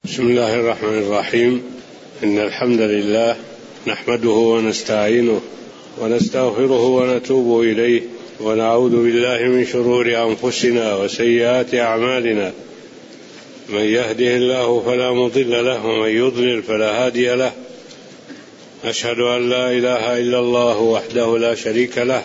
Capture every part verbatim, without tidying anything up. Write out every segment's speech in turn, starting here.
بسم الله الرحمن الرحيم. إن الحمد لله نحمده ونستعينه ونستغفره ونتوب إليه ونعوذ بالله من شرور أنفسنا وسيئات أعمالنا. من يهده الله فلا مضل له ومن يضلل فلا هادي له. أشهد أن لا إله إلا الله وحده لا شريك له،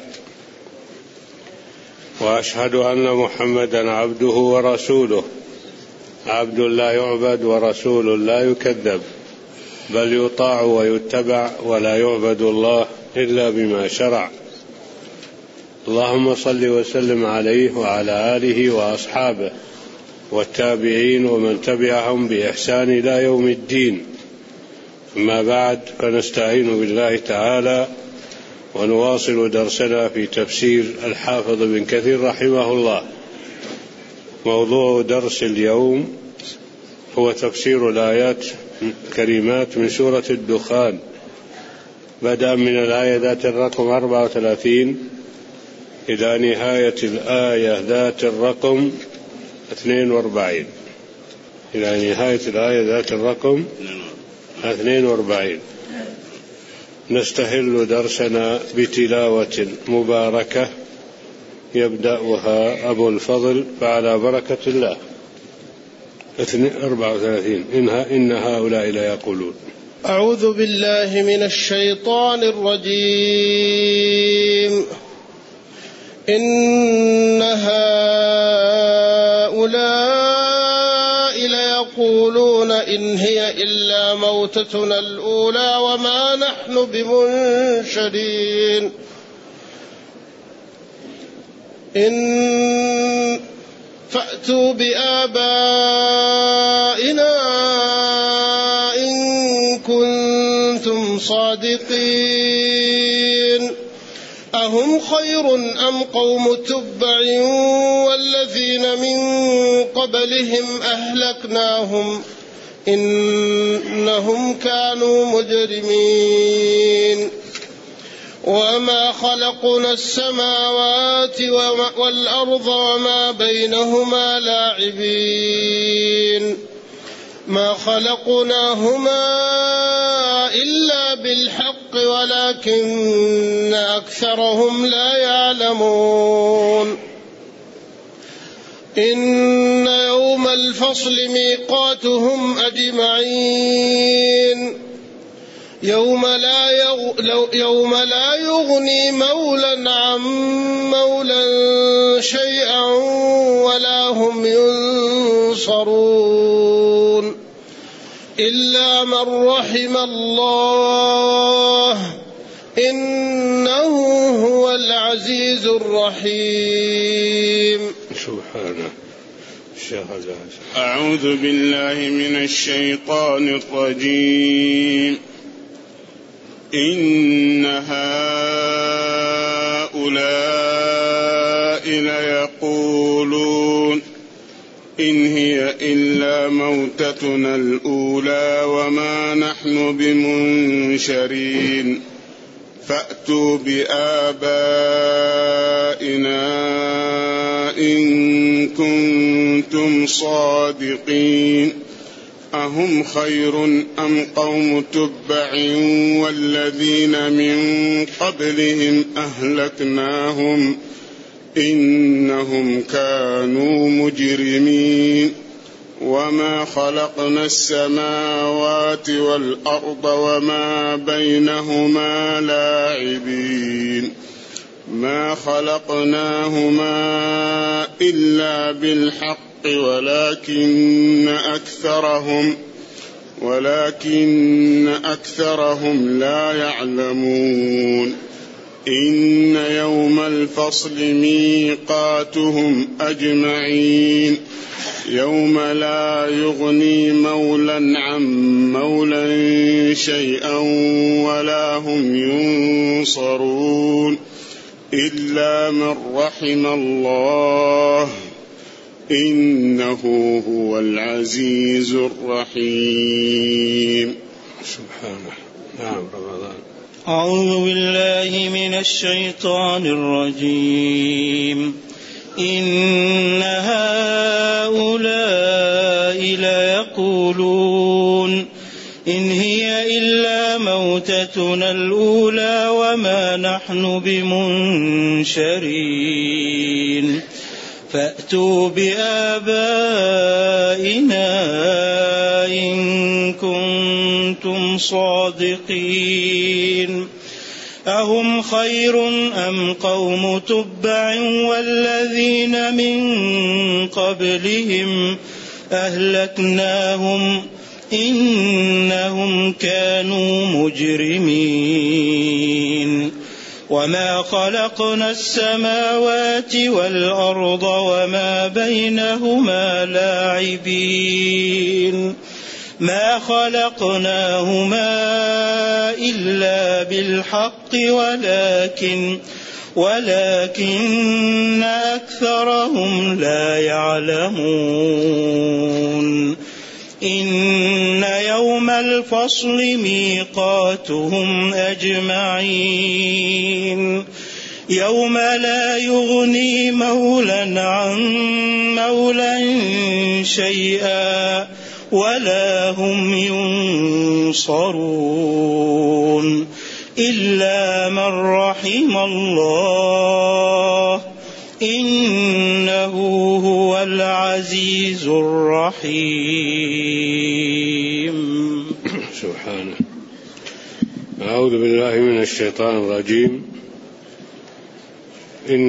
وأشهد أن محمدا عبده ورسوله، عبد لا يعبد ورسول لا يكذب، بل يطاع ويتبع ولا يعبد الله إلا بما شرع. اللهم صل وسلم عليه وعلى آله وأصحابه والتابعين ومن تبعهم بإحسان إلى يوم الدين. أما بعد، فنستعين بالله تعالى ونواصل درسنا في تفسير الحافظ بن كثير رحمه الله. موضوع درس اليوم هو تفسير الآيات الكريمات من سورة الدخان، بدءا من الآية ذات الرقم أربعة وثلاثين إلى نهاية الآية ذات الرقم اثنين وأربعين إلى نهاية الآية ذات الرقم اثنين وأربعين. نستهل درسنا بتلاوة مباركة يبدأها أبو الفضل، فعلى بركة الله. أربعة وثلاثين إنها إن هؤلاء لا يقولون. أعوذ بالله من الشيطان الرجيم. إن هؤلاء ليقولون إن هي إلا موتتنا الأولى وما نحن بمنشرين. إن فأتوا بآبائنا إن كنتم صادقين. أهم خير أم قوم تبع والذين من قبلهم أهلكناهم إنهم كانوا مجرمين. وما خلقنا السماوات والأرض وما بينهما لاعبين. ما خلقناهما إلا بالحق ولكن أكثرهم لا يعلمون. إن يوم الفصل ميقاتهم أجمعين. يوم لا, يغ... يوم لا يغني مولى عن مولى شيئا ولا هم ينصرون إلا من رحم الله إنه هو العزيز الرحيم. سبحانه. أعوذ بالله من الشيطان الرجيم. إن هؤلاء ليقولون إن هي إلا موتتنا الأولى وما نحن بمنشرين. فأتوا بآبائنا إن كنتم صادقين. أهم خير أم قوم تبع والذين من قبلهم أهلكناهم إنهم كانوا مجرمين. وما خلقنا السماوات والأرض وما بينهما لاعبين. ما خلقناهما إلا بالحق ولكن أكثرهم ولكن أكثرهم لا يعلمون. إن يوم الفصل ميقاتهم أجمعين. يوم لا يغني مولى عن مولى شيئا ولا هم ينصرون إلا من رحم الله إنه هو العزيز الرحيم. سبحانه. نعم. رمضان. أعوذ بالله من الشيطان الرجيم. إن هؤلاء ليقولون إن هي إلا موتتنا الأولى وما نحن بمنشرين فأتوا بآبائنا إن كنتم صادقين أهم خير أم قوم تبع والذين من قبلهم أهلكناهم إنهم كانوا مجرمين وما خلقنا السماوات والأرض وما بينهما لاعبين ما خلقناهما إلا بالحق ولكن ولكن أكثرهم لا يعلمون إن يوم الفصل ميقاتهم أجمعين يوم لا يغني مولى عن مولى شيئا ولا هم ينصرون إلا من رحم الله إنه هو العزيز الرحيم. سبحانه. أعوذ بالله من الشيطان الرجيم. إن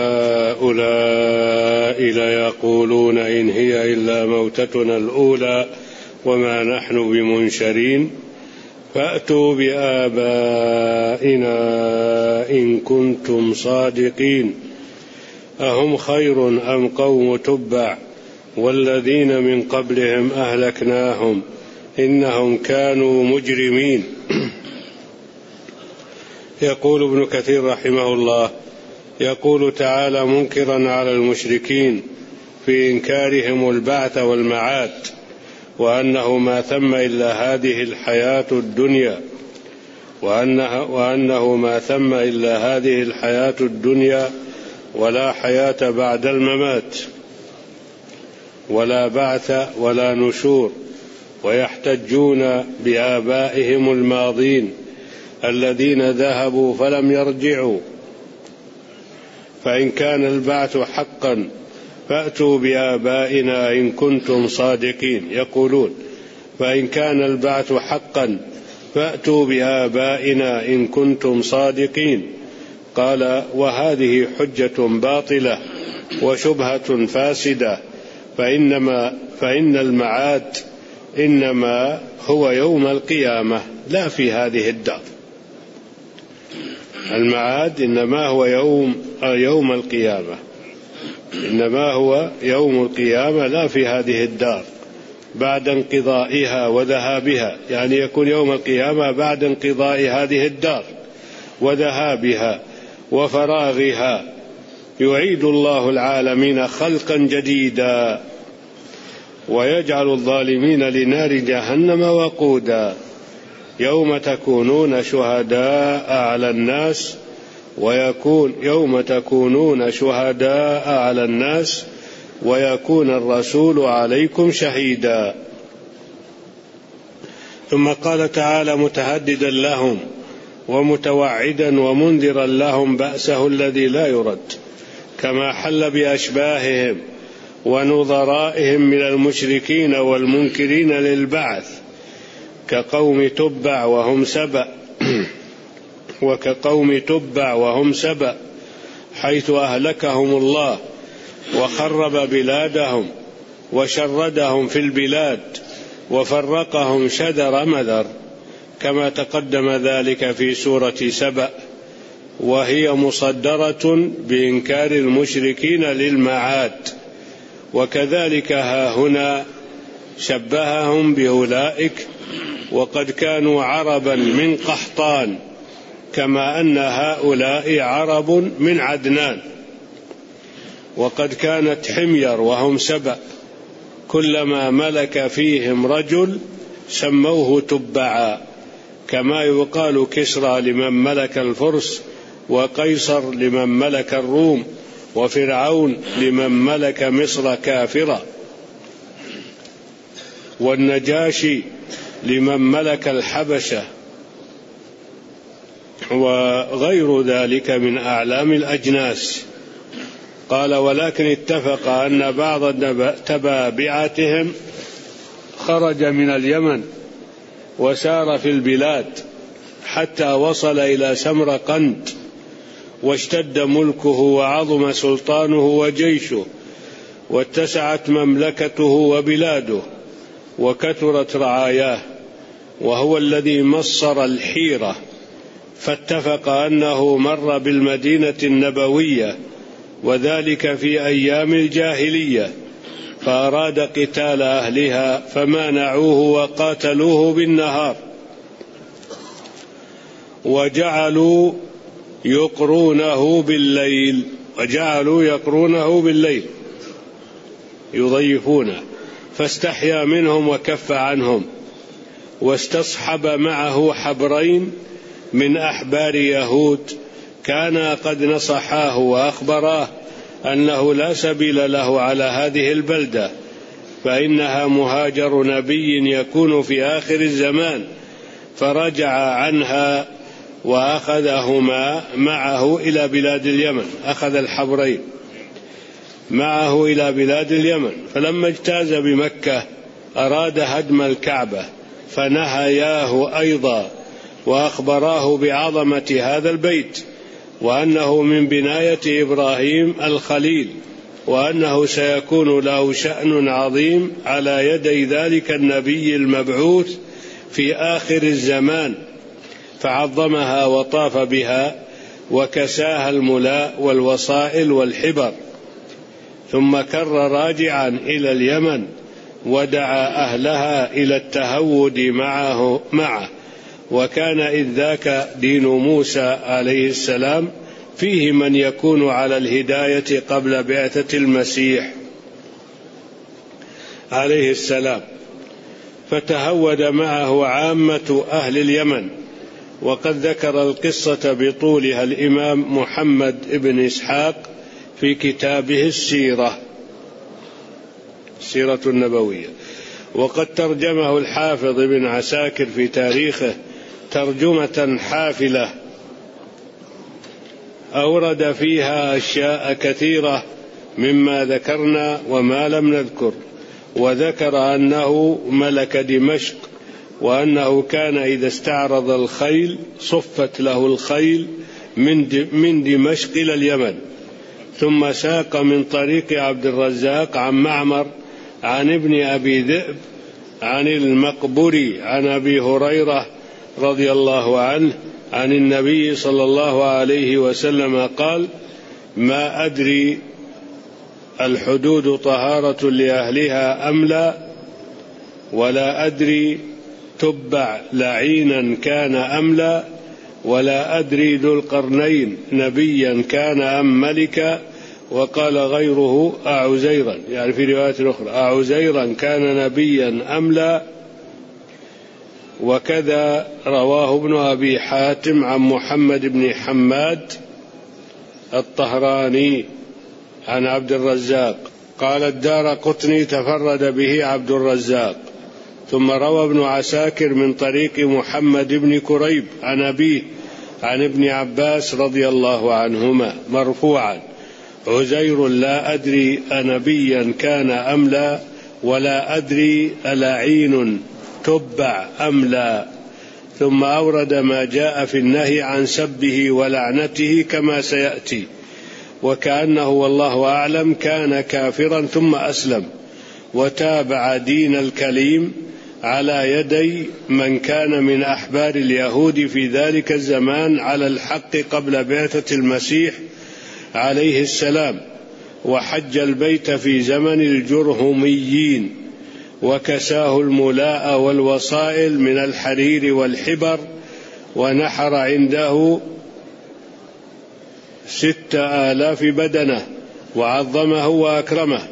هؤلاء ليقولون إن هي إلا موتتنا الأولى وما نحن بمنشرين فأتوا بآبائنا إن كنتم صادقين أهم خير أم قوم تبع والذين من قبلهم أهلكناهم إنهم كانوا مجرمين. يقول ابن كثير رحمه الله يقول تعالى منكرا على المشركين في إنكارهم البعث والمعاد وأنه ما ثم إلا هذه الحياة الدنيا وأنه, وأنه ما ثم إلا هذه الحياة الدنيا ولا حياة بعد الممات ولا بعث ولا نشور ويحتجون بآبائهم الماضين الذين ذهبوا فلم يرجعوا فإن كان البعث حقا فأتوا بآبائنا إن كنتم صادقين. يقولون فإن كان البعث حقا فأتوا بآبائنا إن كنتم صادقين. قال وهذه حجة باطلة وشبهة فاسدة فإنما فإن المعاد إنما هو يوم القيامة لا في هذه الدار. المعاد إنما هو يوم يوم القيامة إنما هو يوم القيامة لا في هذه الدار بعد انقضائها وذهابها، يعني يكون يوم القيامة بعد انقضاء هذه الدار وذهابها وفراغها يعيد الله العالمين خلقا جديدا ويجعل الظالمين لنار جهنم وقودا يوم تكونون شهداء على الناس ويكون يوم تكونون شهداء على الناس ويكون الرسول عليكم شهيدا. ثم قال تعالى متهددا لهم ومتوعدا ومنذرا لهم بأسه الذي لا يرد كما حل بأشباههم ونظرائهم من المشركين والمنكرين للبعث كقوم تبع وهم سبأ وكقوم تبع وهم سبأ حيث أهلكهم الله وخرب بلادهم وشردهم في البلاد وفرقهم شذر مذر كما تقدم ذلك في سورة سبأ، وهي مصدرة بإنكار المشركين للمعاد. وكذلك ها هنا شبههم بأولئك وقد كانوا عربا من قحطان كما أن هؤلاء عرب من عدنان، وقد كانت حمير وهم سبأ كلما ملك فيهم رجل سموه تبعا كما يقال كسرى لمن ملك الفرس وقيصر لمن ملك الروم وفرعون لمن ملك مصر كافرا. والنجاشي لمن ملك الحبشة وغير ذلك من أعلام الأجناس. قال ولكن اتفق أن بعض تبابعتهم خرج من اليمن وسار في البلاد حتى وصل إلى سمرقند، واشتد ملكه وعظم سلطانه وجيشه، واتسعت مملكته وبلاده، وكثرت رعاياه، وهو الذي مصر الحيرة، فاتفق أنه مر بالمدينة النبوية وذلك في أيام الجاهلية، فأراد قتال أهلها فمانعوه وقاتلوه بالنهار، وجعلوا يقرونه بالليل وجعلوا يقرونه بالليل يضيفونه، فاستحيا منهم وكف عنهم، واستصحب معه حبرين من أحبار يهود كانا قد نصحاه وأخبراه أنه لا سبيل له على هذه البلدة، فإنها مهاجر نبي يكون في آخر الزمان، فرجع عنها وأخذهما معه إلى بلاد اليمن، أخذ الحبرين معه إلى بلاد اليمن. فلما اجتاز بمكة أراد هدم الكعبة فنهياه أيضا، وأخبراه بعظمة هذا البيت وأنه من بناية إبراهيم الخليل، وأنه سيكون له شأن عظيم على يدي ذلك النبي المبعوث في آخر الزمان، فعظمها وطاف بها وكساها الملاء والوصائل والحبر، ثم كر راجعا إلى اليمن ودعا أهلها إلى التهود معه, معه وكان إذ ذاك دين موسى عليه السلام فيه من يكون على الهداية قبل بعثة المسيح عليه السلام، فتهود معه عامة أهل اليمن. وقد ذكر القصة بطولها الإمام محمد بن إسحاق في كتابه السيرة السيرة النبوية، وقد ترجمه الحافظ ابن عساكر في تاريخه ترجمة حافلة أورد فيها أشياء كثيرة مما ذكرنا وما لم نذكر، وذكر أنه ملك دمشق، وأنه كان إذا استعرض الخيل صفت له الخيل من دمشق إلى اليمن، ثم ساق من طريق عبد الرزاق عن معمر عن ابن أبي ذئب عن المقبري عن أبي هريرة رضي الله عنه عن النبي صلى الله عليه وسلم قال: ما أدري الحدود طهارة لأهلها أم لا، ولا أدري تبع لعينا كان أم لا، ولا أدري ذو القرنين نبيا كان أم ملكا. وقال غيره أعزيرا، يعني في رواية أخرى أعزيرا كان نبيا أم لا. وكذا رواه ابن أبي حاتم عن محمد بن حماد الطهراني عن عبد الرزاق قال: الدارقطني تفرد به عبد الرزاق. ثم روى ابن عساكر من طريق محمد بن كريب عن أبيه عن ابن عباس رضي الله عنهما مرفوعا: عزير لا أدري أنبيا كان أم لا، ولا أدري ألعين تبع أم لا. ثم أورد ما جاء في النهي عن سبه ولعنته كما سيأتي، وكأنه والله أعلم كان كافرا ثم أسلم وتابع دين الكليم على يدي من كان من أحبار اليهود في ذلك الزمان على الحق قبل بعثة المسيح عليه السلام، وحج البيت في زمن الجرهميين، وكساه الملاء والوصائل من الحرير والحبر، ونحر عنده ست آلاف بدنة وعظمه وأكرمه،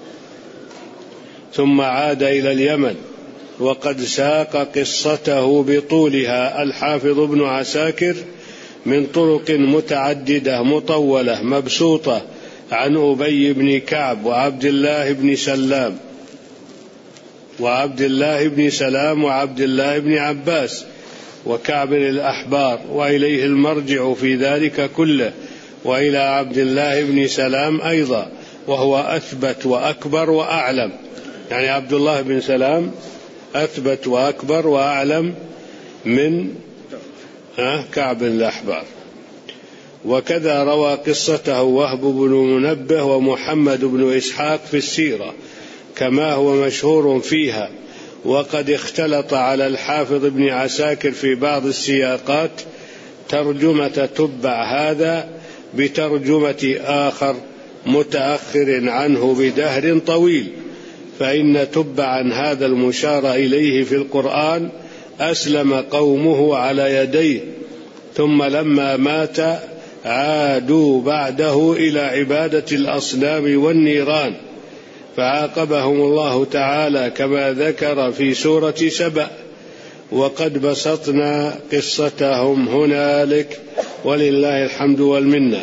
ثم عاد إلى اليمن. وقد ساق قصته بطولها الحافظ ابن عساكر من طرق متعددة مطولة مبسوطة عن أبي بن كعب وعبد الله بن سلام، وعبد الله بن سلام وعبد الله بن عباس وكعب الأحبار، وإليه المرجع في ذلك كله، وإلى عبد الله بن سلام أيضا، وهو أثبت وأكبر وأعلم. يعني عبد الله بن سلام أثبت وأكبر وأعلم من كعب الأحبار. وكذا روى قصته وهب بن منبه ومحمد بن إسحاق في السيرة كما هو مشهور فيها. وقد اختلط على الحافظ بن عساكر في بعض السياقات ترجمة تبع هذا بترجمة آخر متأخر عنه بدهر طويل، فإن تبعا هذا المشار إليه في القرآن أسلم قومه على يديه، ثم لما مات عادوا بعده إلى عبادة الأصنام والنيران، فعاقبهم الله تعالى كما ذكر في سورة سبأ. وقد بسطنا قصتهم هنالك ولله الحمد والمنة.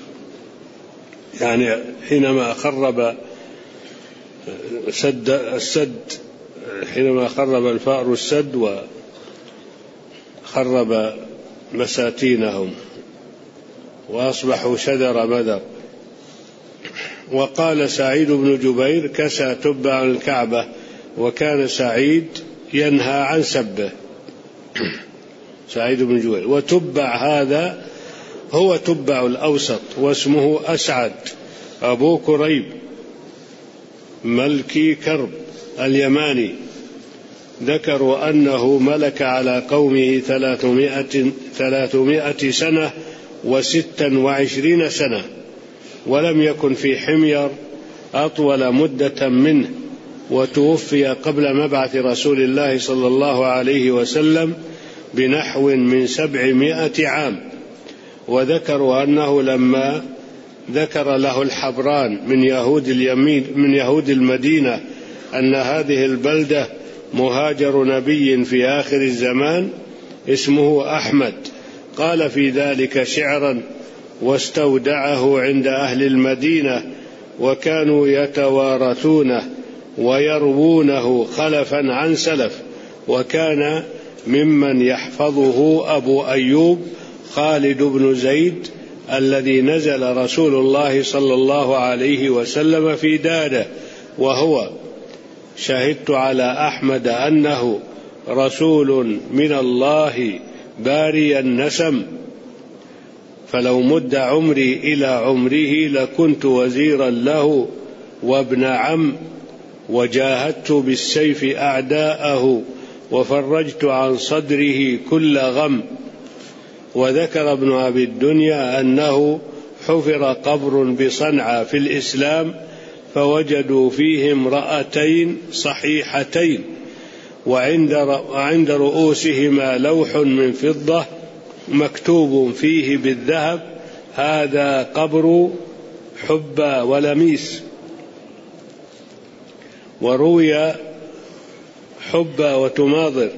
يعني حينما خرب سد السد حينما خرب الفأر السد وخرب مساتينهم وأصبحوا شذر مذر. وقال سعيد بن جبير: كسى تبع الكعبة، وكان سعيد ينهى عن سبه. سعيد بن جبير. وتبع هذا هو تبع الأوسط، واسمه أسعد أبو كريب ملكي كرب اليماني. ذكروا أنه ملك على قومه ثلاثمائة, ثلاثمائة سنة وستا وعشرين سنة، ولم يكن في حمير أطول مدة منه، وتوفي قبل مبعث رسول الله صلى الله عليه وسلم بنحو من سبعمائة عام. وذكروا أنه لما ذكر له الحبران من يهود اليمين من يهود المدينة أن هذه البلدة مهاجر نبي في آخر الزمان اسمه أحمد، قال في ذلك شعرا واستودعه عند أهل المدينة، وكانوا يتوارثونه ويروونه خلفا عن سلف. وكان ممن يحفظه أبو أيوب خالد بن زيد الذي نزل رسول الله صلى الله عليه وسلم في داره، وهو: شهدت على أحمد أنه رسول من الله باري النسم، فلو مد عمري إلى عمره لكنت وزيرا له وابن عم، وجاهدت بالسيف أعداءه وفرجت عن صدره كل غم. وذكر ابن أبي الدنيا أنه حفر قبر بصنعاء في الإسلام فوجدوا فيه امرأتين صحيحتين، وعند رؤوسهما لوح من فضة مكتوب فيه بالذهب: هذا قبر حبى ولميس. وروي حبى وتماضر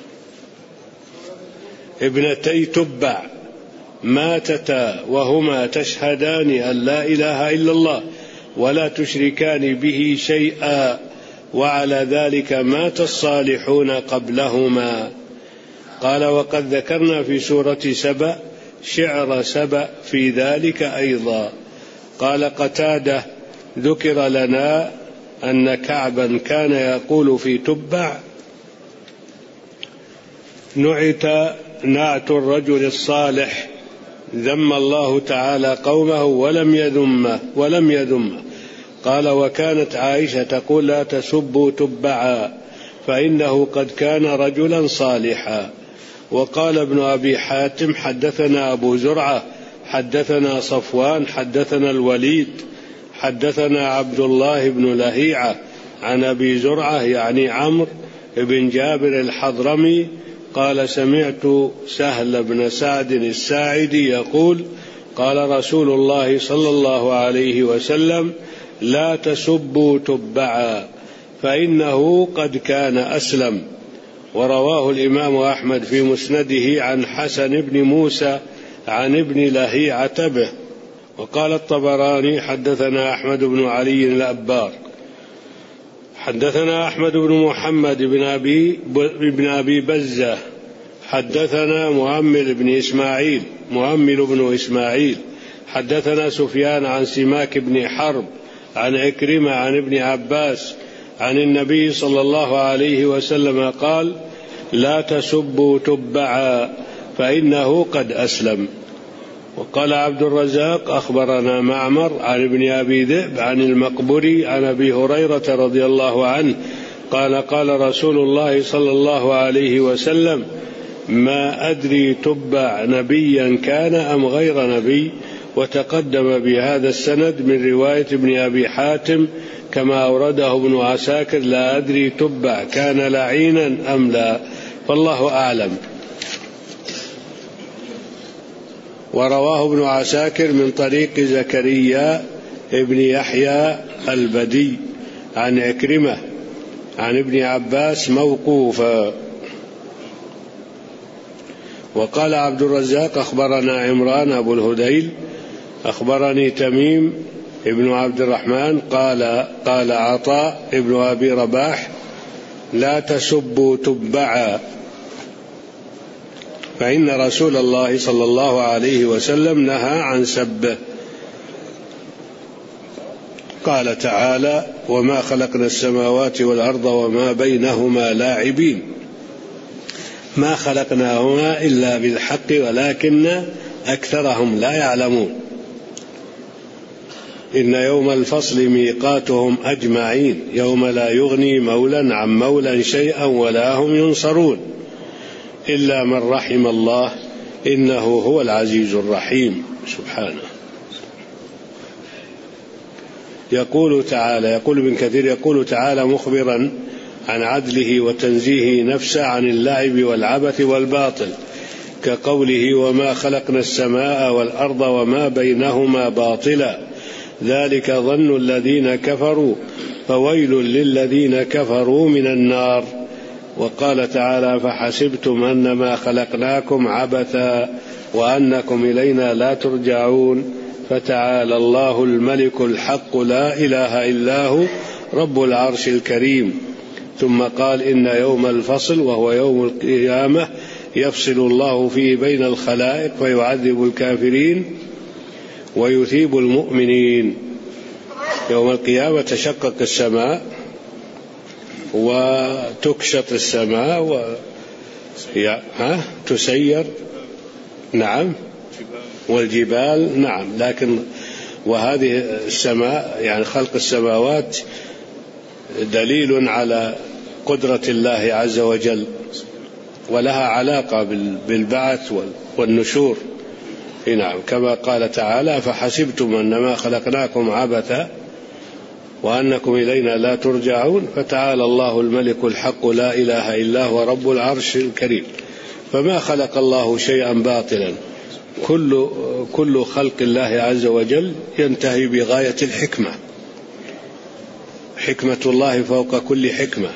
ابنتي تبع ماتتا وهما تشهدان أن لا إله إلا الله ولا تشركان به شيئا، وعلى ذلك مات الصالحون قبلهما. قال: وقد ذكرنا في سورة سبأ شعر سبأ في ذلك أيضا. قال قتادة: ذكر لنا أن كعبا كان يقول في تبع: نعت نعت الرجل الصالح، ذم الله تعالى قومه ولم يذمه ولم يذمه. قال: وكانت عائشة تقول: لا تسبوا تبعا فإنه قد كان رجلا صالحا. وقال ابن أبي حاتم: حدثنا أبو زرعة حدثنا صفوان حدثنا الوليد حدثنا عبد الله بن لهيعة عن أبي زرعة يعني عمرو بن جابر الحضرمي قال: سمعت سهل بن سعد الساعدي يقول: قال رسول الله صلى الله عليه وسلم: لا تسبوا تبعا فإنه قد كان أسلم. ورواه الإمام أحمد في مسنده عن حسن بن موسى عن ابن لهيعة به. وقال الطبراني: حدثنا أحمد بن علي الأبار حدثنا أحمد بن محمد بن أبي, بن أبي بزة حدثنا مؤمل بن إسماعيل مؤمل بن إسماعيل حدثنا سفيان عن سماك بن حرب عن عكرمة عن ابن عباس عن النبي صلى الله عليه وسلم قال: لا تسبوا تبعا فإنه قد أسلم. وقال عبد الرزاق: أخبرنا معمر عن ابن أبي ذئب عن المقبري عن أبي هريرة رضي الله عنه قال: قال رسول الله صلى الله عليه وسلم: ما أدري تبع نبيا كان أم غير نبي. وتقدم بهذا السند من رواية ابن أبي حاتم كما أورده ابن عساكر: لا أدري تبع كان لعينا أم لا، فالله أعلم. ورواه ابن عساكر من طريق زكريا ابن يحيى البدي عن عكرمة عن ابن عباس موقوفا. وقال عبد الرزاق: أخبرنا عمران أبو الهذيل أخبرني تميم ابن عبد الرحمن قال قال عطاء ابن أبي رباح: لا تسبوا تبعا فإن رسول الله صلى الله عليه وسلم نهى عن سبه. قال تعالى: وما خلقنا السماوات والأرض وما بينهما لاعبين. ما خلقناهما إلا بالحق ولكن أكثرهم لا يعلمون. إن يوم الفصل ميقاتهم أجمعين يوم لا يغني مولى عن مولى شيئا ولا هم ينصرون إلا من رحم الله إنه هو العزيز الرحيم سبحانه. يقول تعالى يقول ابن كثير يقول تعالى مخبرا عن عدله وتنزيه نفسه عن اللعب والعبث والباطل كقوله: وما خلقنا السماء والأرض وما بينهما باطلا ذلك ظن الذين كفروا فويل للذين كفروا من النار. وقال تعالى: فحسبتم أنما خلقناكم عبثا وأنكم إلينا لا ترجعون فتعالى الله الملك الحق لا إله إلا هو رب العرش الكريم. ثم قال: إن يوم الفصل وهو يوم القيامة يفصل الله فيه بين الخلائق فيعذب الكافرين ويثيب المؤمنين. يوم القيامة تشقق السماء وتكشط السماء و... ها؟ تسير نعم والجبال نعم. لكن وهذه السماء يعني خلق السماوات دليل على قدرة الله عز وجل ولها علاقة بالبعث والنشور. نعم كما قال تعالى: فحسبتم أنما خلقناكم عبثا وأنكم إلينا لا ترجعون فتعالى الله الملك الحق لا إله إلا هو رب العرش الكريم. فما خلق الله شيئا باطلا، كل, كل خلق الله عز وجل ينتهي بغاية الحكمة. حكمة الله فوق كل حكمة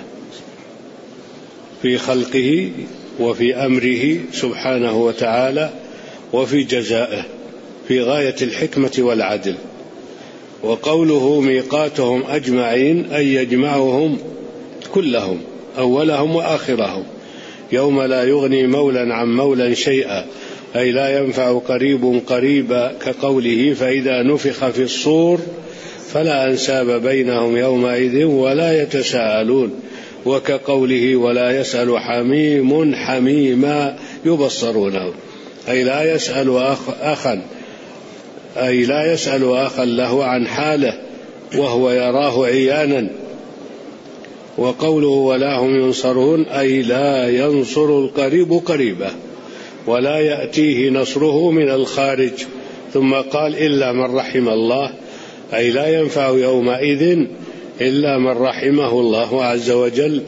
في خلقه وفي أمره سبحانه وتعالى وفي جزائه في غاية الحكمة والعدل. وقوله ميقاتهم أجمعين أي يجمعهم كلهم أولهم وآخرهم يوم لا يغني مولى عن مولى شيئا أي لا ينفع قريب قريبا كقوله: فإذا نفخ في الصور فلا أنساب بينهم يومئذ ولا يتساءلون، وكقوله: ولا يسأل حميم حميما يبصرونه أي لا يسأل أخ أخا أي لا يسأل أخا له عن حاله وهو يراه عيانا. وقوله: ولا هم ينصرون أي لا ينصر القريب قريبه ولا يأتيه نصره من الخارج. ثم قال: إلا من رحم الله أي لا ينفع يومئذ إلا من رحمه الله عز وجل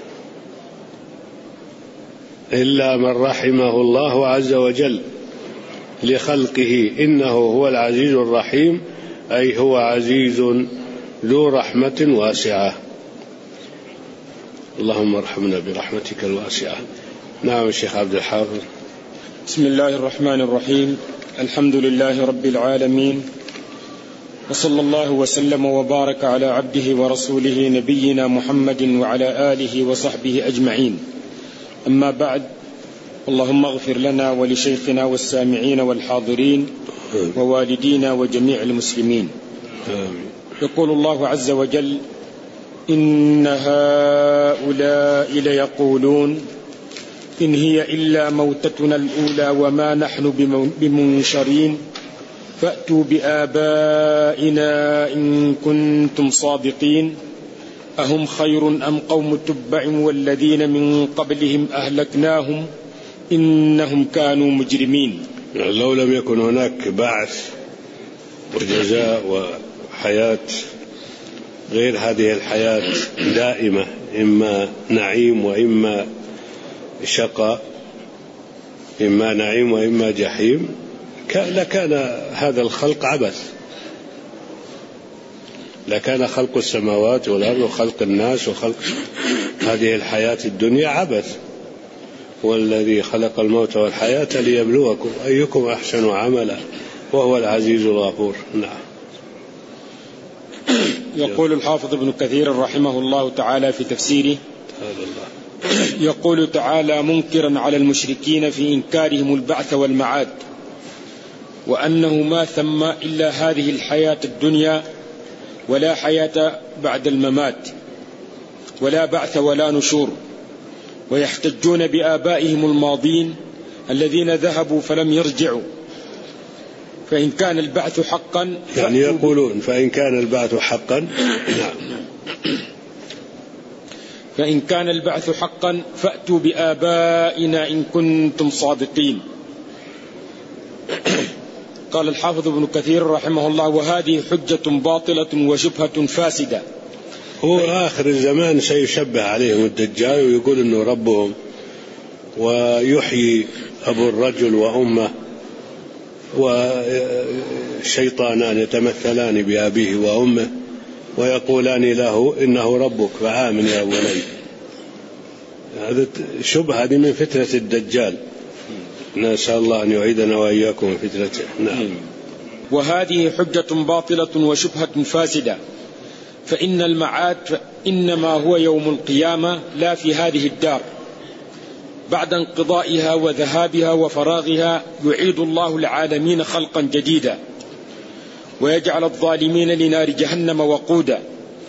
إلا من رحمه الله عز وجل لخلقه إنه هو العزيز الرحيم أي هو عزيز ذو رحمة واسعة. اللهم ارحمنا برحمتك الواسعة. نعم الشيخ عبد الحافظ. بسم الله الرحمن الرحيم. الحمد لله رب العالمين وصلى الله وسلم وبارك على عبده ورسوله نبينا محمد وعلى آله وصحبه أجمعين. أما بعد، اللهم اغفر لنا ولشيخنا والسامعين والحاضرين ووالدينا وجميع المسلمين. يقول الله عز وجل: إن هؤلاء ليقولون إن هي إلا موتتنا الأولى وما نحن بمنشرين فأتوا بآبائنا إن كنتم صادقين أهم خير أم قوم تبع والذين من قبلهم أهلكناهم إنهم كانوا مجرمين. لو لم يكن هناك بعث وجزاء وحياة غير هذه الحياة دائمة، إما نعيم وإما شقاء، إما نعيم وإما جحيم، لكان هذا الخلق عبث، لكان خلق السماوات والأرض وخلق الناس وخلق هذه الحياة الدنيا عبث. والذي خلق الموت والحياة ليبلوكم أيكم أحسن عملا وهو العزيز الغفور. نعم. يقول الحافظ ابن كثير رحمه الله تعالى في تفسيره: يقول تعالى منكرا على المشركين في إنكارهم البعث والمعاد، وأنه ما ثم إلا هذه الحياة الدنيا ولا حياة بعد الممات ولا بعث ولا نشور، ويحتجون بآبائهم الماضين الذين ذهبوا فلم يرجعوا، فإن كان البعث حقا يعني يقولون فإن كان البعث حقا نعم فإن كان البعث حقا فأتوا بآبائنا إن كنتم صادقين. قال الحافظ ابن كثير رحمه الله: وهذه حجة باطلة وشبهة فاسدة. هو آخر الزمان سيشبه عليهم الدجال ويقول إنه ربهم، ويحيي أبو الرجل وأمه، وشيطانان يتمثلان بأبيه وأمه ويقولان له إنه ربك فآمن يا بني. هذا شبهة هذه من فتنة الدجال، نسأل الله أن يعيدنا وإياكم من فتنته. نعم. وهذه حجة باطلة وشبهة فاسدة، فإن المعاد إنما هو يوم القيامة لا في هذه الدار، بعد انقضائها وذهابها وفراغها يعيد الله العالمين خلقا جديدا ويجعل الظالمين لنار جهنم وقودا،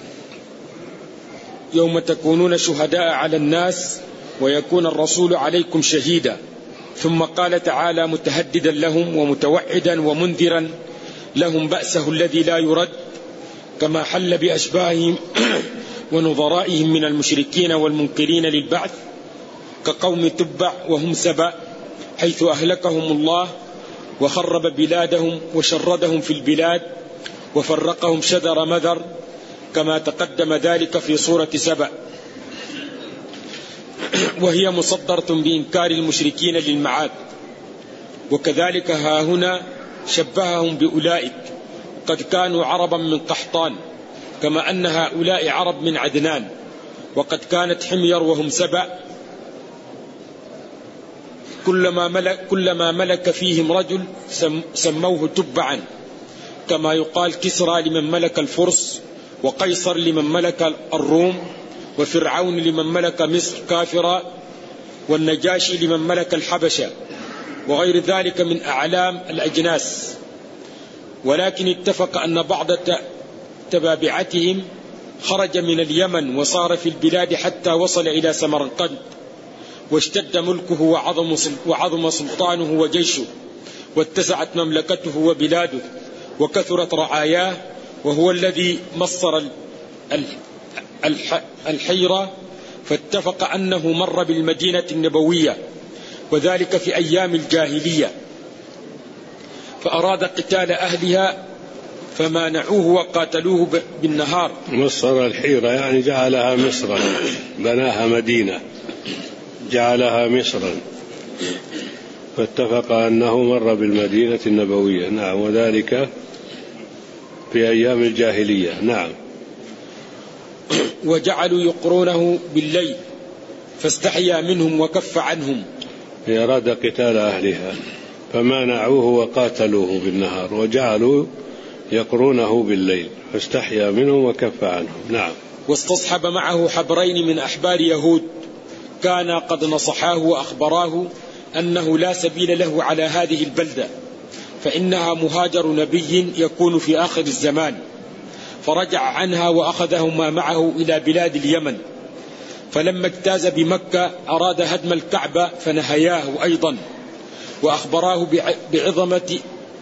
يوم تكونون شهداء على الناس ويكون الرسول عليكم شهيدا. ثم قال تعالى متهددا لهم ومتوعدا ومنذرا لهم بأسه الذي لا يرد، كما حل بأشباههم ونظرائهم من المشركين والمنكرين للبعث كقوم تبع وهم سبأ، حيث أهلكهم الله وخرب بلادهم وشردهم في البلاد وفرقهم شذر مذر، كما تقدم ذلك في سورة سبأ، وهي مصدرة بإنكار المشركين للمعاد. وكذلك ها هنا شبههم بأولئك قد كانوا عربا من قحطان، كما أن هؤلاء عرب من عدنان، وقد كانت حمير وهم سبأ، كلما ملك, كلما ملك فيهم رجل سموه تبعا، كما يقال كسرى لمن ملك الفرس، وقيصر لمن ملك الروم، وفرعون لمن ملك مصر كافرا، والنجاشي لمن ملك الحبشة، وغير ذلك من أعلام الأجناس. ولكن اتفق أن بعض تبابعتهم خرج من اليمن وصار في البلاد حتى وصل إلى سمرقند، واشتد ملكه وعظم, وعظم سلطانه وجيشه، واتسعت مملكته وبلاده، وكثرت رعاياه، وهو الذي مصر الحيرة، فاتفق أنه مر بالمدينة النبوية، وذلك في أيام الجاهلية، فأراد قتال أهلها فمانعوه وقاتلوه بالنهار. مصر الحيرة يعني جعلها مصرا، بناها مدينة جعلها مصرا، فاتفق أنه مر بالمدينة النبوية. نعم. وذلك في أيام الجاهلية. نعم. وجعلوا يقرونه بالليل فاستحيا منهم وكف عنهم. أراد قتال أهلها فمانعوه وقاتلوه بالنهار، وجعلوا يقرونه بالليل فاستحيا منهم وكف عنهم. نعم. واستصحب معه حبرين من أحبار يهود كان قد نصحاه وأخبراه أنه لا سبيل له على هذه البلدة فإنها مهاجر نبي يكون في آخر الزمان، فرجع عنها وأخذهما معه إلى بلاد اليمن. فلما اجتاز بمكة أراد هدم الكعبة فنهياه أيضا وأخبراه بعظمة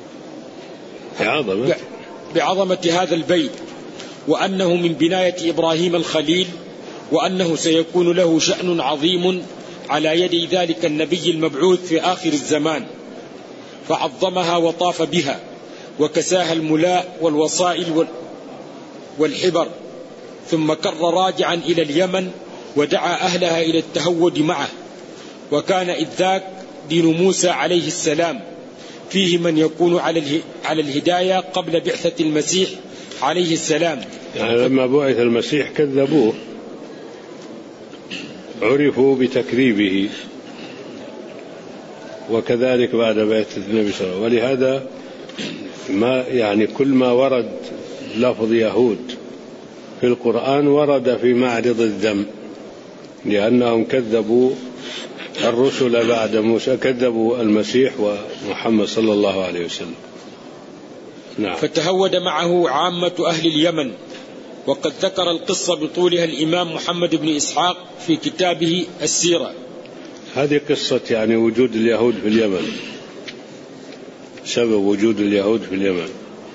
بعظمة بعظمة هذا البيت وأنه من بناية إبراهيم الخليل وأنه سيكون له شأن عظيم على يد ذلك النبي المبعوث في آخر الزمان، فعظمها وطاف بها وكساها الملاء والوصائل والحبر، ثم كر راجعا إلى اليمن ودعا أهلها إلى التهود معه. وكان إذ ذاك دين موسى عليه السلام فيه من يكون على الهداية قبل بعثة المسيح عليه السلام. يعني لما بعث المسيح كذبوه، عرفوا بتكذيبه، وكذلك بعد بعثة النبي صلى الله عليه وسلم. ولهذا ما يعني كل ما ورد لفظ يهود في القرآن ورد في معرض الذم، لأنهم كذبوا الرسل بعد موسى، كذبوا المسيح ومحمد صلى الله عليه وسلم. نعم. فتهود معه عامة أهل اليمن، وقد ذكر القصة بطولها الإمام محمد بن إسحاق في كتابه السيرة. هذه قصة يعني وجود اليهود في اليمن، سبب وجود اليهود في اليمن.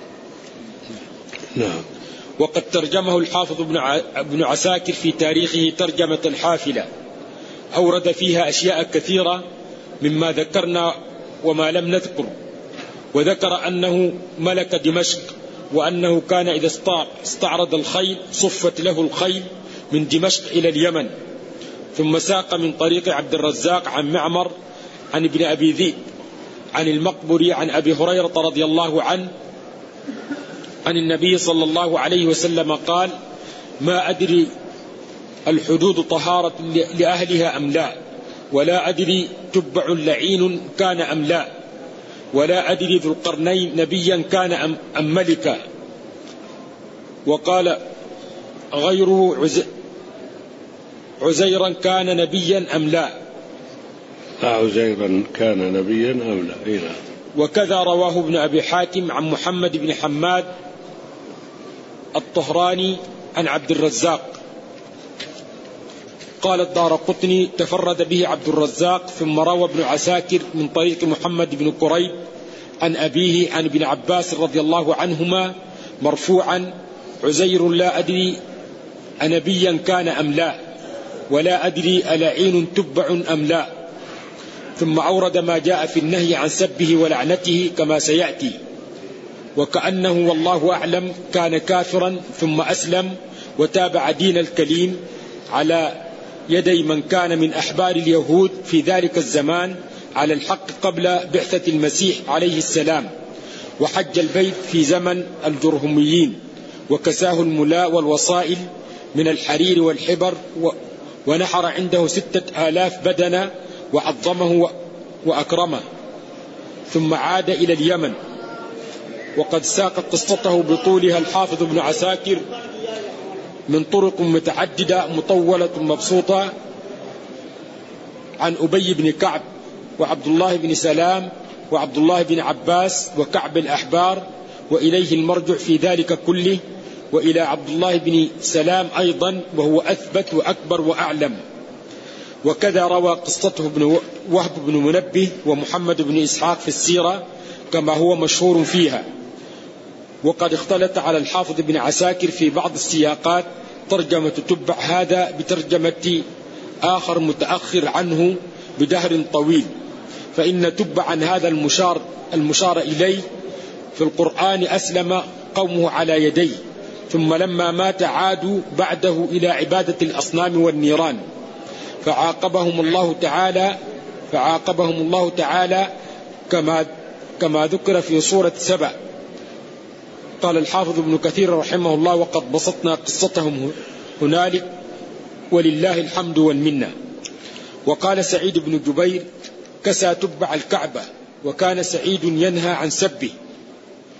نعم. وقد ترجمه الحافظ ابن عساكر في تاريخه ترجمة حافلة أورد فيها أشياء كثيرة مما ذكرنا وما لم نذكر، وذكر أنه ملك دمشق، وأنه كان إذا استعرض الخيل صفت له الخيل من دمشق إلى اليمن. ثم ساق من طريق عبد الرزاق عن معمر عن ابن أبي ذئب عن المقبري عن أبي هريرة رضي الله عنه عن النبي صلى الله عليه وسلم قال: ما أدري الحدود طهارة لأهلها أم لا، ولا أدري تبع لعين كان أم لا، ولا أدري ذو القرنين نبيا كان أم ملكا. وقال غيره عزيرا كان نبيا أم لا. عزيرا كان نبيا أم لا. إيه. وكذا رواه ابن أبي حاتم عن محمد بن حماد الطهراني عن عبد الرزاق. قال الدارقطني تفرد به عبد الرزاق، ثم روى ابن عساكر من طريق محمد بن كريب عن أبيه عن ابن عباس رضي الله عنهما مرفوعا: عزير لا أدري أنبيا كان أم لا، ولا أدري ألعين تبع أم لا. ثم أورد ما جاء في النهي عن سبه ولعنته كما سيأتي، وكأنه والله أعلم كان كافرا ثم أسلم وتابع دين الكليم على يدي من كان من أحبار اليهود في ذلك الزمان على الحق قبل بعثة المسيح عليه السلام، وحج البيت في زمن الجرهميين، وكساه الملاء والوصائل من الحرير والحبر، ونحر عنده ستة آلاف بدنة وعظمه وأكرمه، ثم عاد إلى اليمن. وقد ساق قصته بطولها الحافظ ابن عساكر من طرق متعددة مطولة مبسوطة عن أبي بن كعب وعبد الله بن سلام وعبد الله بن عباس وكعب الأحبار، وإليه المرجع في ذلك كله، وإلى عبد الله بن سلام أيضا، وهو أثبت وأكبر وأعلم. وكذا روى قصته ابن وهب بن منبه ومحمد بن إسحاق في السيرة كما هو مشهور فيها. وقد اختلط على الحافظ بن عساكر في بعض السياقات ترجمة تبع هذا بترجمة آخر متأخر عنه بدهر طويل، فإن تبعا هذا المشار, المشار إليه في القرآن أسلم قومه على يديه، ثم لما مات عادوا بعده إلى عبادة الأصنام والنيران، فعاقبهم الله تعالى فعاقبهم الله تعالى كما كما ذكر في سورة سبأ. قال الحافظ ابن كثير رحمه الله: وقد بسطنا قصتهم هنالك ولله الحمد والمنة. وقال سعيد بن جبير: كسى تبع الكعبة، وكان سعيد ينهى عن سبه.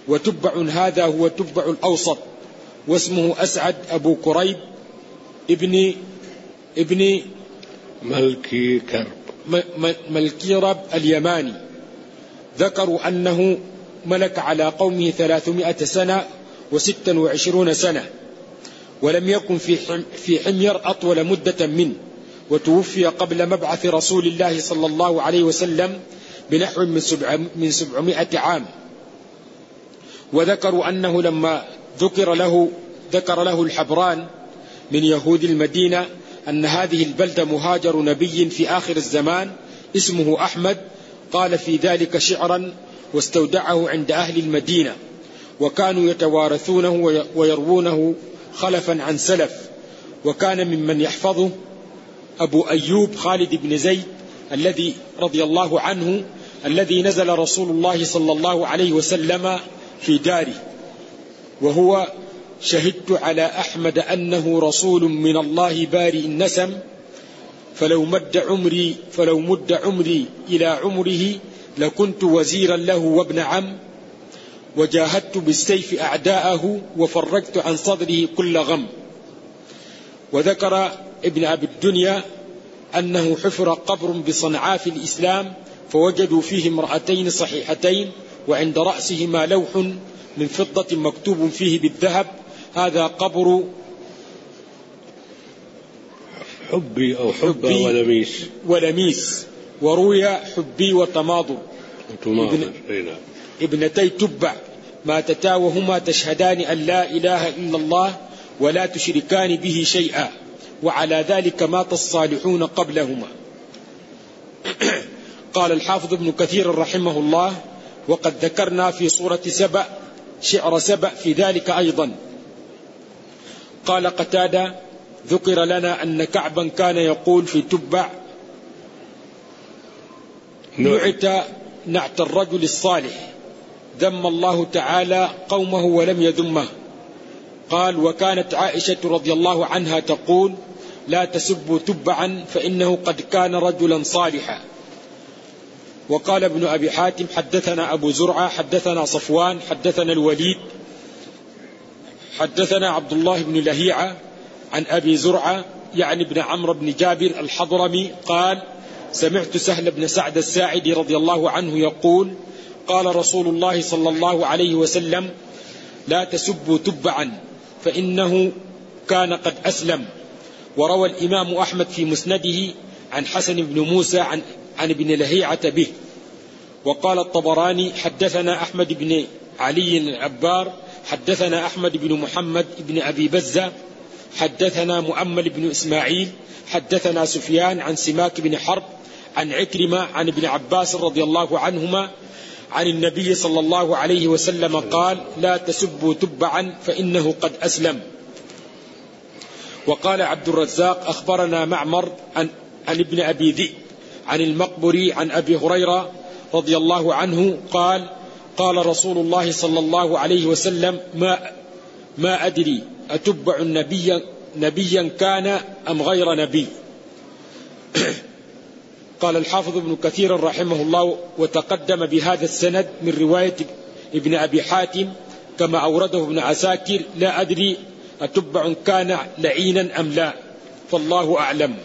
وتبع هذا هو تبع الأوسط، واسمه أسعد أبو كريب ابن ابن ملكي كرب ملكيرب اليماني. ذكروا أنه ملك على قومه ثلاثمائة سنة وستا وعشرون سنة، ولم يكن في حمير أطول مدة منه، وتوفي قبل مبعث رسول الله صلى الله عليه وسلم بنحو من سبعمائة عام. وذكروا أنه لما ذكر له ذكر له الحبران من يهود المدينة أن هذه البلدة مهاجر نبي في آخر الزمان اسمه أحمد، قال في ذلك شعرا واستودعه عند أهل المدينة، وكانوا يتوارثونه ويروونه خلفا عن سلف. وكان ممن يحفظه أبو أيوب خالد بن زيد الذي رضي الله عنه، الذي نزل رسول الله صلى الله عليه وسلم في داره، وهو شهدت على أحمد أنه رسول من الله بارئ النسم، فلو مد عمري فلو مد عمري إلى عمره لكنت وزيرا له وابن عم، وجاهدت بالسيف أعداءه وفرجت عن صدره كل غم. وذكر ابن أبي الدنيا أنه حفر قبر بصنعاء في الإسلام فوجدوا فيه امرأتين صحيحتين، وعند رأسهما لوح من فضة مكتوب فيه بالذهب: هذا قبر حبي أو حبي ولميس ولميس وروي حبي وتماضر ابن ابنتي تبع ماتتا وهما تشهدان أن لا إله إلا الله ولا تشركان به شيئا، وعلى ذلك مات الصالحون قبلهما. قال الحافظ ابن كثير رحمه الله: وقد ذكرنا في سورة سبأ شعر سبأ في ذلك أيضا. قال قتادة: ذكر لنا أن كعبا كان يقول في تبع: نعت نعت الرجل الصالح، ذم الله تعالى قومه ولم يذمه. قال: وكانت عائشة رضي الله عنها تقول: لا تسبوا تبعا فإنه قد كان رجلا صالحا. وقال ابن أبي حاتم: حدثنا أبو زرعة حدثنا صفوان حدثنا الوليد حدثنا عبد الله بن لهيعة عن أبي زرعة يعني ابن عمرو بن جابر الحضرمي قال: سمعت سهل بن سعد الساعدي رضي الله عنه يقول: قال رسول الله صلى الله عليه وسلم: لا تسبوا تبعا فإنه كان قد أسلم. وروى الإمام أحمد في مسنده عن حسن بن موسى عن, عن ابن لهيعة به. وقال الطبراني: حدثنا أحمد بن علي العبار حدثنا أحمد بن محمد بن أبي بزة حدثنا مؤمل بن إسماعيل حدثنا سفيان عن سماك بن حرب عن عكرمة عن ابن عباس رضي الله عنهما عن النبي صلى الله عليه وسلم قال: لا تسبوا تبعا فإنه قد أسلم. وقال عبد الرزاق: أخبرنا معمر عن, عن ابن أبي ذئب عن المقبري عن أبي هريرة رضي الله عنه قال: قال رسول الله صلى الله عليه وسلم: ما, ما أدري أتبع النبي نبيا كان أم غير نبي. قال الحافظ ابن كثير رحمه الله: وتقدم بهذا السند من رواية ابن أبي حاتم كما أورده ابن عساكر: لا أدري أتبع كان لعينا أم لا، فالله أعلم.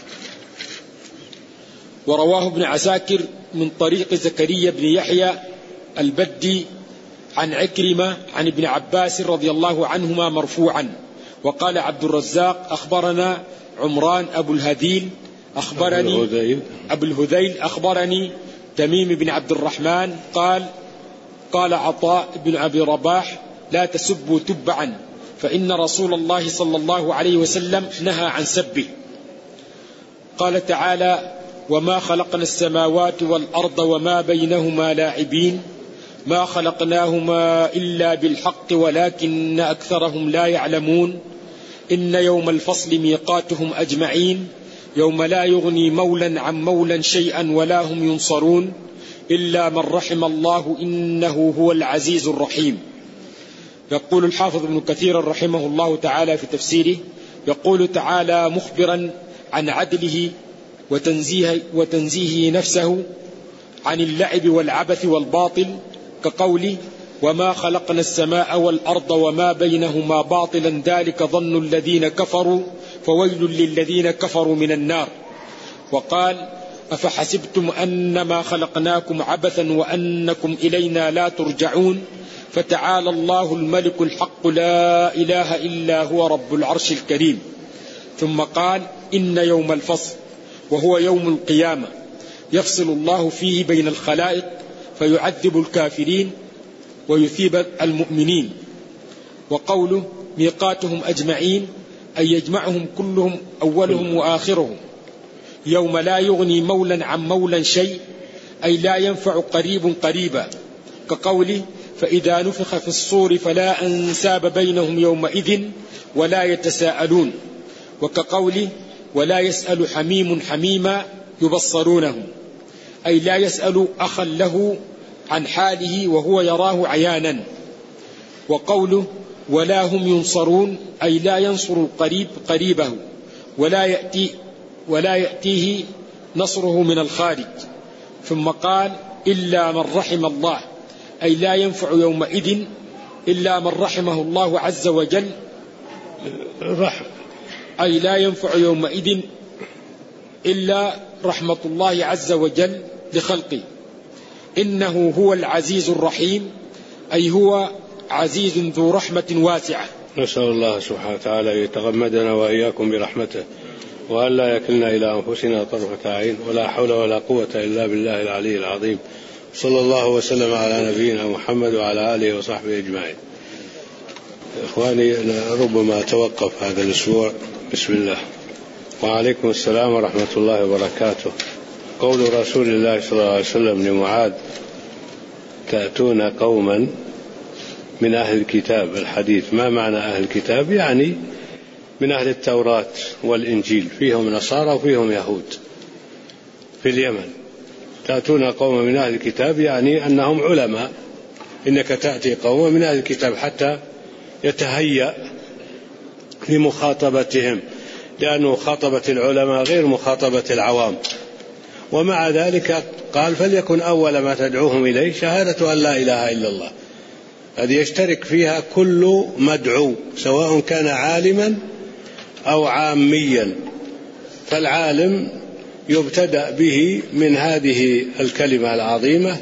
ورواه ابن عساكر من طريق زكريا بن يحيى البدي عن عكرمة عن ابن عباس رضي الله عنهما مرفوعا. وقال عبد الرزاق: أخبرنا عمران أبو الهذيل أخبرني أبو الهذيل أخبرني تميم بن عبد الرحمن قال: قال عطاء بن أبي رباح: لا تسبوا تبعا فإن رسول الله صلى الله عليه وسلم نهى عن سبه. قال تعالى: وما خلقنا السماوات والأرض وما بينهما لاعبين ما خلقناهما إلا بالحق ولكن أكثرهم لا يعلمون إن يوم الفصل ميقاتهم أجمعين يوم لا يغني مولا عن مولا شيئا ولا هم ينصرون إلا من رحم الله إنه هو العزيز الرحيم. يقول الحافظ ابن كثير رحمه الله تعالى في تفسيره: يقول تعالى مخبرا عن عدله وتنزيه وتنزيهه نفسه عن اللعب والعبث والباطل كقوله: وما خلقنا السماء والأرض وما بينهما باطلا ذلك ظن الذين كفروا فويل للذين كفروا من النار. وقال أفحسبتم أنما خلقناكم عبثا وأنكم إلينا لا ترجعون فتعالى الله الملك الحق لا إله إلا هو رب العرش الكريم. ثم قال إن يوم الفصل وهو يوم القيامة يفصل الله فيه بين الخلائق فيعذب الكافرين ويثيب المؤمنين. وقوله ميقاتهم أجمعين أي يجمعهم كلهم أولهم وآخرهم يوم لا يغني مولا عن مولا شيء أي لا ينفع قريب قريبا، كقوله فإذا نفخ في الصور فلا أنساب بينهم يومئذ ولا يتساءلون، وكقوله ولا يسأل حميم حميما يبصرونهم أي لا يسأل أخا له عن حاله وهو يراه عيانا. وقوله ولا هم ينصرون أي لا ينصر القريب قريبه ولا يأتي ولا يأتيه نصره من الخارج. ثم قال إلا من رحم الله أي لا ينفع يومئذ إلا من رحمه الله عز وجل رحم أي لا ينفع يومئذ إلا رحمة الله عز وجل لخلقه. إنه هو العزيز الرحيم أي هو عزيز ذو رحمة واسعة. نسأل الله سبحانه وتعالى يتغمدنا وإياكم برحمته وألا يكلنا إلى أنفسنا طرفة عين ولا حول ولا قوة إلا بالله العلي العظيم. صلى الله وسلم على نبينا محمد وعلى آله وصحبه أجمعين. إخواني ربما توقف هذا الأسبوع. بسم الله. وعليكم السلام ورحمة الله وبركاته. قول رسول الله صلى الله عليه وسلم لمعاذ تأتون قوما من أهل الكتاب. الحديث ما معنى أهل الكتاب؟ يعني من أهل التوراة والإنجيل، فيهم نصارى وفيهم يهود في اليمن. تأتون قوما من أهل الكتاب يعني أنهم علماء، إنك تأتي قوما من أهل الكتاب حتى يتهيأ لمخاطبتهم، لأنه خاطبة العلماء غير مخاطبة العوام. ومع ذلك قال فليكن أول ما تدعوهم إليه شهادة أن لا إله إلا الله. هذه يشترك فيها كل مدعو سواء كان عالما أو عاميا. فالعالم يبتدأ به من هذه الكلمة العظيمة،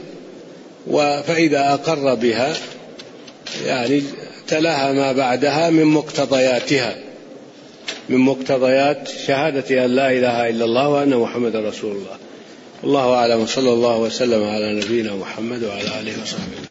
فإذا أقر بها يعني تلاها ما بعدها من مقتضياتها، من مقتضيات شهادة أن لا إله إلا الله وأن محمد رسول الله. الله أعلم. صلى الله وسلم على نبينا محمد وعلى آله وصحبه.